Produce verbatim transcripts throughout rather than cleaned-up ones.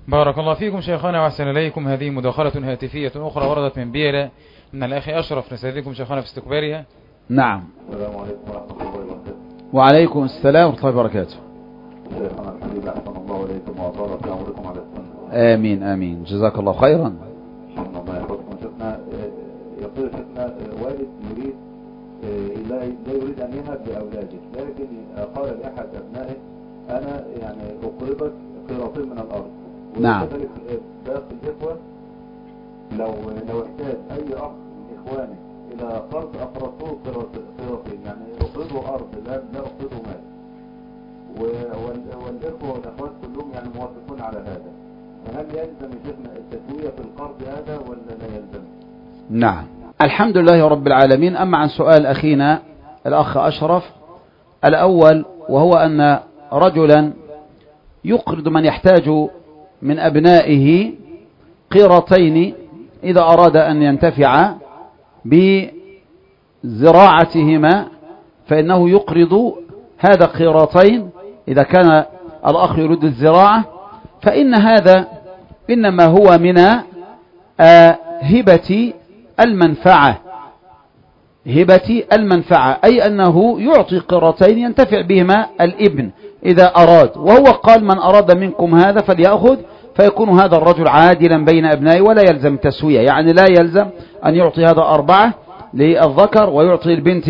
بارك الله فيكم شيخنا وأحسن إليكم. هذه مداخلة هاتفية أخرى وردت من بيرة من الأخ أشرف، نستأذنكم شيخنا في استقبالها. نعم. السلام عليكم ورحمة الله وبركاته. وعليكم السلام ورحمة الله وبركاته. شيخنا الحبيب أحسن الله إليكم وأطال في عمركم على السنة. آمين آمين، جزاك الله خيرا. شكرا الله يحفظكم. شيخنا يقول شيخنا والد يريد لا يريد أن يهب لأولاده، لكن قال لأحد أبنائه أنا يعني أقربك قراطين من الأرض. نعم. وكذلك باقي الإخوة لو لو احتاج أي أخ من إخوانه إلى قرض أقرضوه قراطين، يعني أقرضه أرض لا لا أقرضه مال. والإخوة والأخوات كلهم يعني موافقون على هذا، فهل يلزم شيخنا التسوية في القرض هذا ولا لا يلزم؟ نعم. الحمد لله رب العالمين. أما عن سؤال أخينا الأخ أشرف الأول، وهو أن رجلا يقرض من يحتاج من أبنائه قيرتين إذا أراد أن ينتفع بزراعتهما، فإنه يقرض هذا قيرتين إذا كان الأخ يريد الزراعة، فإن هذا إنما هو من هبة المنفعة. هبة المنفعة أي أنه يعطي قيرتين ينتفع بهما الابن إذا أراد، وهو قال من أراد منكم هذا فليأخذ، فيكون هذا الرجل عادلا بين أبنائه ولا يلزم تسوية، يعني لا يلزم أن يعطي هذا أربعة للذكر ويعطي البنت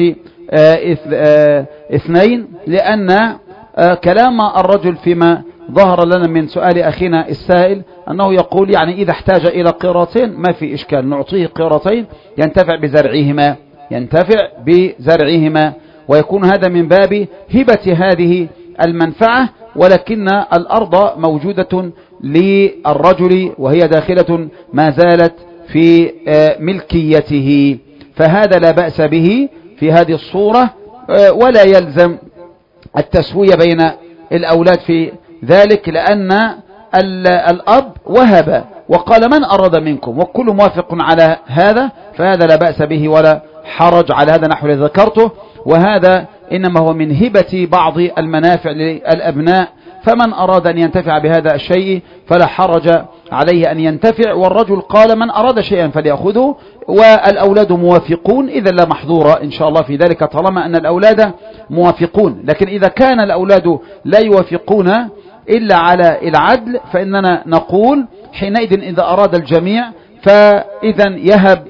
اثنين، لأن كلام الرجل فيما ظهر لنا من سؤال أخينا السائل أنه يقول يعني إذا احتاج إلى قيرتين ما في إشكال، نعطيه قيرتين ينتفع بزرعهما ينتفع بزرعهما ويكون هذا من باب هبة هذه المنفعة، ولكن الأرض موجودة للرجل وهي داخلة ما زالت في ملكيته، فهذا لا بأس به في هذه الصورة، ولا يلزم التسوية بين الأولاد في ذلك، لأن الأب وهب وقال من أراد منكم وكل موافق على هذا، فهذا لا بأس به ولا حرج على هذا نحو الذي ذكرته، وهذا إنما هو من هبة بعض المنافع للأبناء، فمن أراد أن ينتفع بهذا الشيء فلا حرج عليه أن ينتفع، والرجل قال من أراد شيئا فليأخذه، والأولاد موافقون، إذا لا محظور إن شاء الله في ذلك طالما أن الأولاد موافقون. لكن إذا كان الأولاد لا يوافقون إلا على العدل فإننا نقول حينئذ إذا أراد الجميع فإذا يهب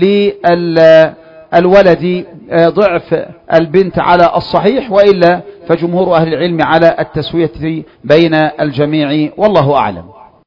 للولد ضعف البنت على الصحيح، وإلا فجمهور أهل العلم على التسوية بين الجميع، والله أعلم.